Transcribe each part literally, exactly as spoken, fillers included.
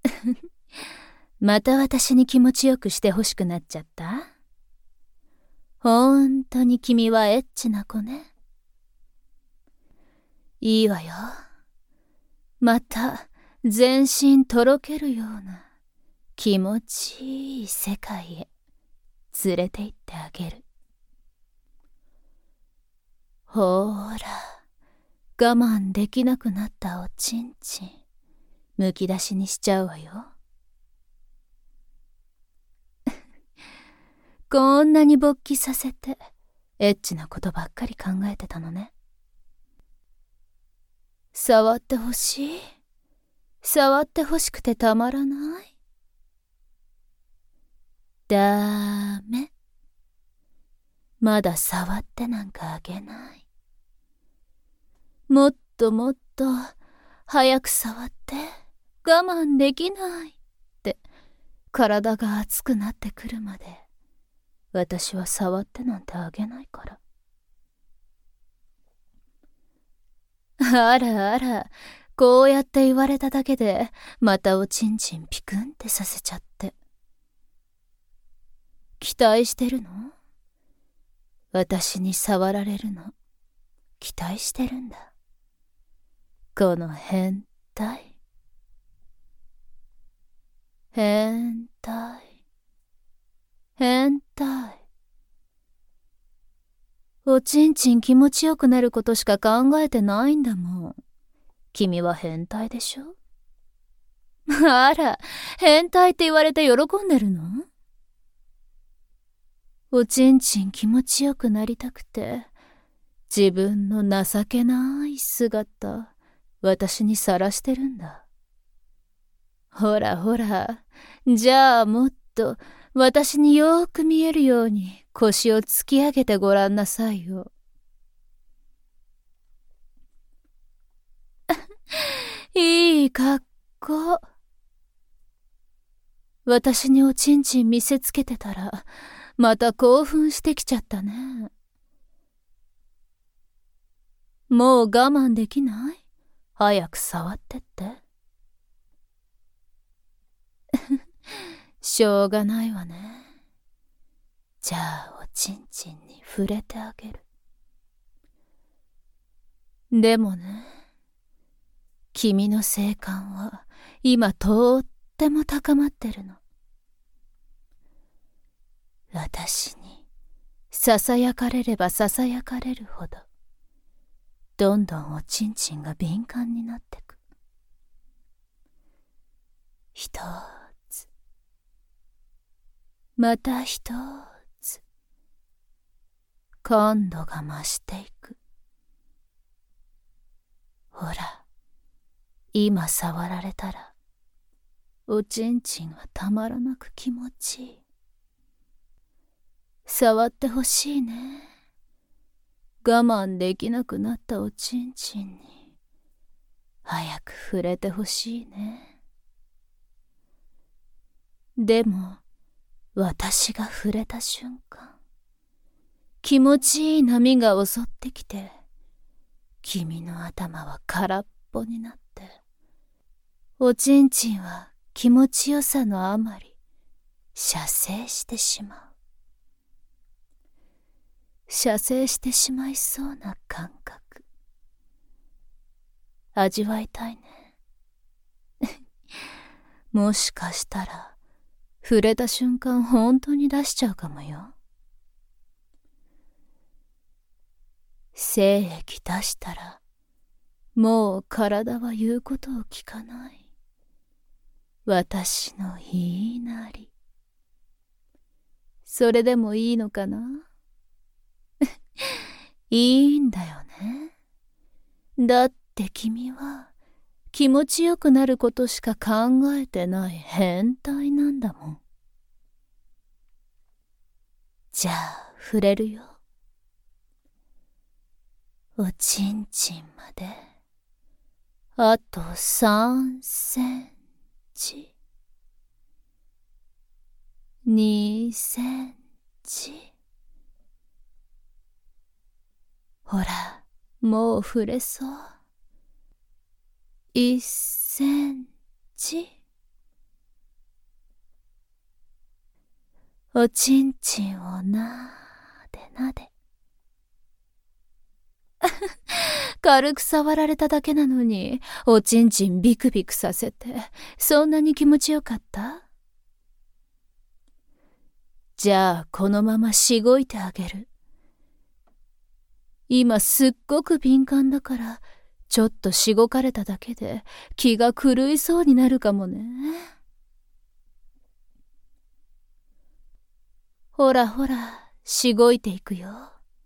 また私に気持ちよくしてほしくなっちゃった？ほんとに君はエッチな子ね。いいわよ。また全身とろけるような気持ちいい世界へ連れて行ってあげる。ほーら、我慢できなくなったおちんちんむき出しにしちゃうわよ。こんなに勃起させてエッチなことばっかり考えてたのね。触ってほしい。触ってほしくてたまらない。だーめ。まだ触ってなんかあげない。もっともっと早く触って我慢できないって体が熱くなってくるまで私は触ってなんてあげないから。あらあら、こうやって言われただけでまたおちんちんピクンってさせちゃって。期待してるの？私に触られるの期待してるんだ。この変態。変態。変態。おちんちん気持ちよくなることしか考えてないんだもん。君は変態でしょ？あら、変態って言われて喜んでるの？おちんちん気持ちよくなりたくて、自分の情けない姿、私にさらしてるんだ。ほらほら、じゃあもっと私によーく見えるように腰を突き上げてごらんなさいよ。いい格好。私におちんちん見せつけてたら、また興奮してきちゃったね。もう我慢できない？早く触ってって。しょうがないわね。じゃあおちんちんに触れてあげる。でもね、君の性感は今とっても高まってるの。私にささやかれればささやかれるほど、どんどんおちんちんが敏感になってく。一つ、また一つ、感度が増していく。ほら、今触られたら、おちんちんはたまらなく気持ちいい。触ってほしいね。我慢できなくなったおちんちんに、早く触れてほしいね。でも、私が触れた瞬間、気持ちいい波が襲ってきて、君の頭は空っぽになって、おちんちんは気持ちよさのあまり、射精してしまう。射精してしまいそうな感覚。味わいたいね。もしかしたら、触れた瞬間本当に出しちゃうかもよ。精液出したら、もう体は言うことを聞かない。私の言いなり。それでもいいのかな？いいんだよね。だって君は気持ちよくなることしか考えてない変態なんだもん。じゃあ触れるよ。おちんちんまであとさんセンチ、にセンチ。ほら、もう触れそう。いっセンチ。 おちんちんをなでなで。軽く触られただけなのに、おちんちんビクビクさせて、そんなに気持ちよかった？じゃあ、このまましごいてあげる。今すっごく敏感だから、ちょっとしごかれただけで気が狂いそうになるかもね。ほらほら、しごいていくよ。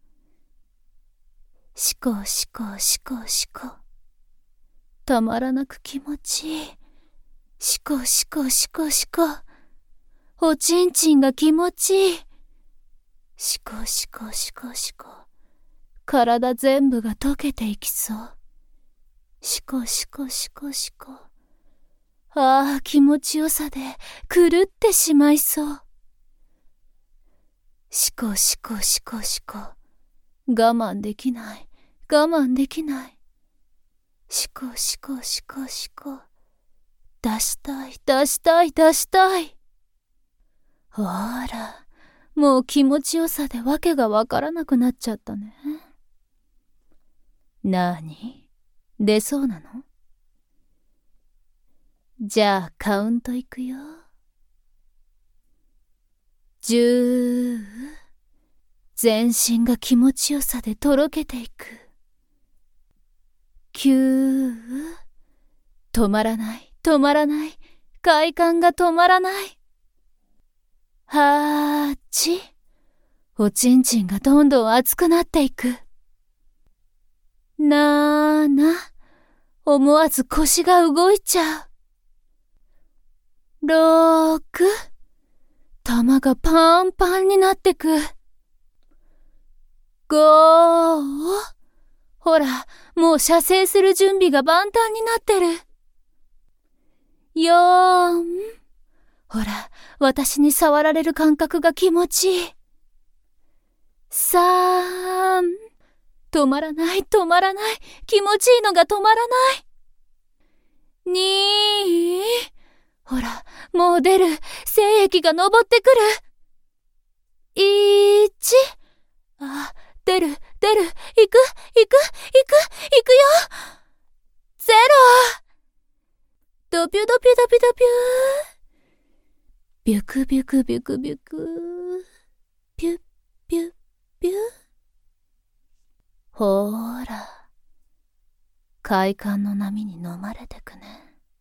しこしこしこしこ。たまらなく気持ちいい。しこしこしこしこ。おちんちんが気持ちいい。しこしこしこしこ。体全部が溶けていきそう。しこしこしこしこ。ああ、気持ちよさで狂ってしまいそう。しこしこしこしこ。我慢できない。我慢できない。しこしこしこしこ。出したい、出したい、出したい。ほら、もう気持ちよさでわけがわからなくなっちゃったね。なに？出そうなの？じゃあカウントいくよ。十。全身が気持ちよさでとろけていく。九。止まらない、止まらない。快感が止まらない。八。おちんちんがどんどん熱くなっていく。七。思わず腰が動いちゃう。六。玉がパンパンになってく。五。ほら、もう射精する準備が万端になってる。四。ほら、私に触られる感覚が気持ちいい。三。止まらない、止まらない。気持ちいいのが止まらない。二。ほら、もう出る。精液が昇ってくる。一。あ、出る、出る。行く、行く、行く、行く、行くよ。ゼロ。ドピュドピュドピュドピュー。ビュクビュクビュクビュク。ピュッピュッピュ。ほーら。快感の波に飲まれてくね。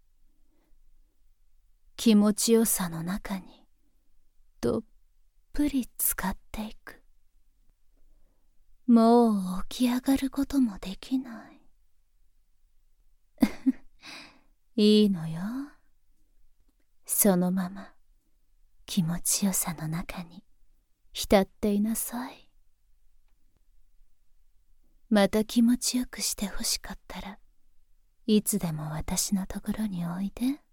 気持ちよさの中にどっぷり浸かっていく。もう起き上がることもできない。いいのよ。そのまま気持ちよさの中に浸っていなさい。また気持ちよくしてほしかったらいつでも私のところにおいで。